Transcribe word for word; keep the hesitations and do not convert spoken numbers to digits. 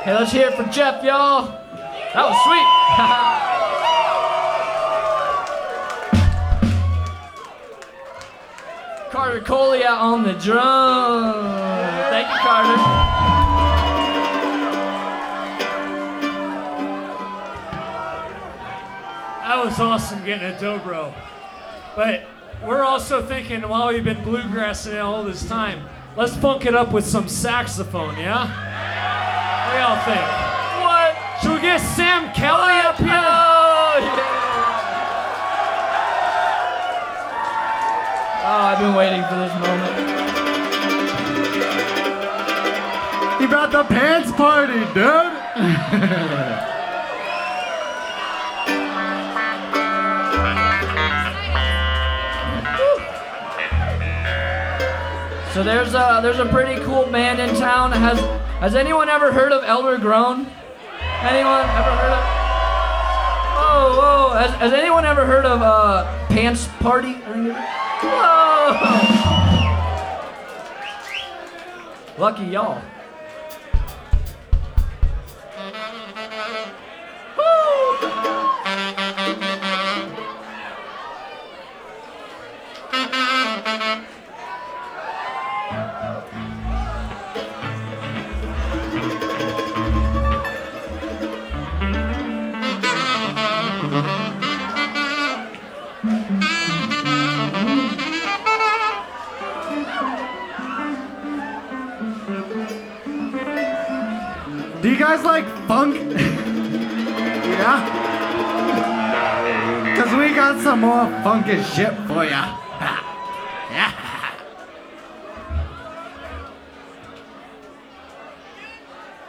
Hey, let's hear it for Jeff, y'all. That was sweet. Carter Coley out on the drum. Thank you, Carter. That was awesome getting a dobro. But we're also thinking, while we've been bluegrassing all this time, let's funk it up with some saxophone, yeah? What do y'all think? What? Should we get Sam Kelly up here? Oh, yeah. Oh, I've been waiting for this moment. He brought the pants party, dude. So there's a there's a pretty cool band in town. Has has anyone ever heard of Elder Groan? Anyone ever heard of? Oh, whoa! Has, has anyone ever heard of uh, Pants Party? Whoa! Lucky y'all. Do you guys like funk? Yeah? Because we got some more funky shit for ya.